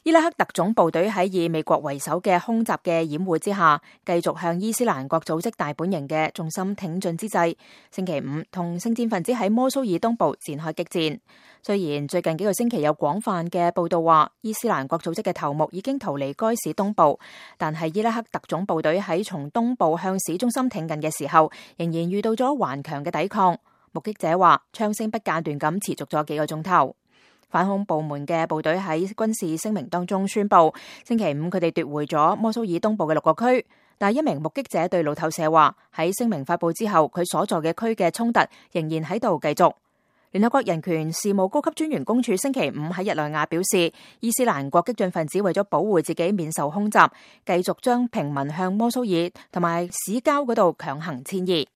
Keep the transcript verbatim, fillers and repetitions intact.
伊拉克特種部隊喺以美國為首嘅空襲嘅掩護之下，繼續向伊斯蘭國組織大本營嘅重心挺進之際，星期五同聖戰分子喺摩蘇爾東部展開激戰。雖然最近幾個星期有廣泛嘅報道話伊斯蘭國組織嘅頭目已經逃離該市東部，但係伊拉克特種部隊喺從東部向市中心挺進嘅時候，仍然遇到咗頑強嘅抵抗。目擊者話，槍聲不間斷咁持續咗幾個鐘頭。反恐部門嘅部隊喺軍事聲明當中宣布，星期五佢哋奪回咗摩蘇爾東部嘅六個區。但係一名目擊者對路透社話，喺聲明發佈之後，佢所在嘅區嘅衝突仍然喺度繼續。聯合國人權事務高級專員公署星期五喺日內瓦表示，伊斯蘭國激進分子為咗保護自己免受空襲，繼續將平民向摩蘇爾同埋市郊嗰度強行遷移。